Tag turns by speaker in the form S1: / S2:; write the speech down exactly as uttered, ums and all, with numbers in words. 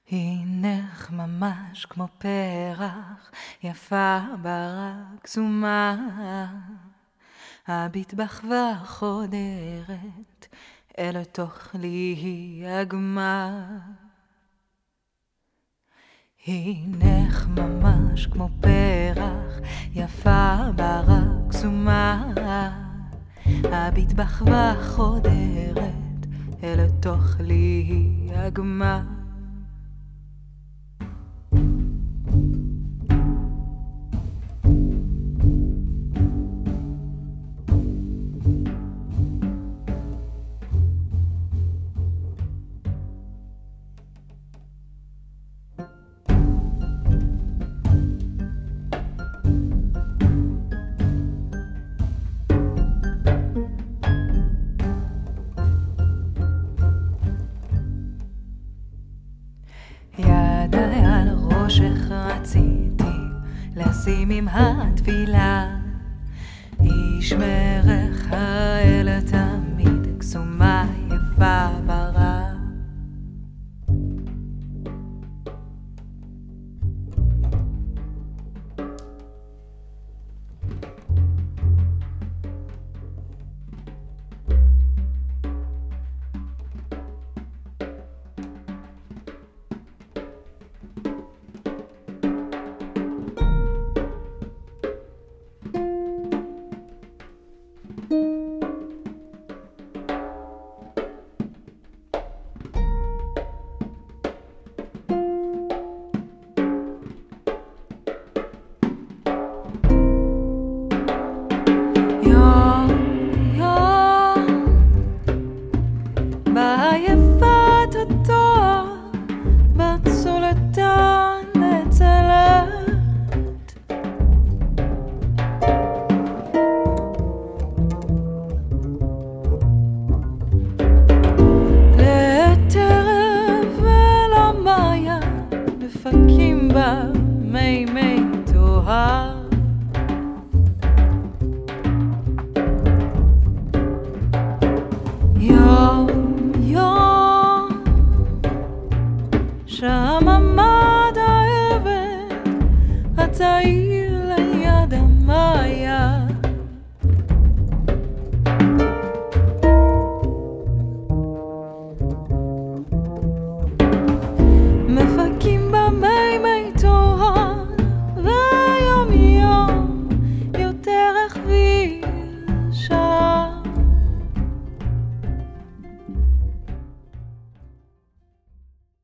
S1: הינך ממש כמו פרח, יפה ברק קסומה, הביט בך וחודרת אל תוכלי הגמה. הינך ממש כמו פרח, יפה ברק קסומה, הביט בך וחודרת אל תוכלי הגמה. ידיי על ראשך רציתי לשים עם התפילה, ישמרך האל תמיד קסומה יפה ברא. בעייפת התואר בצולתן נצלת, לטרף ולמיה דפקים בה מי מי תוהר. יום יום שם עמד העבד הצעיר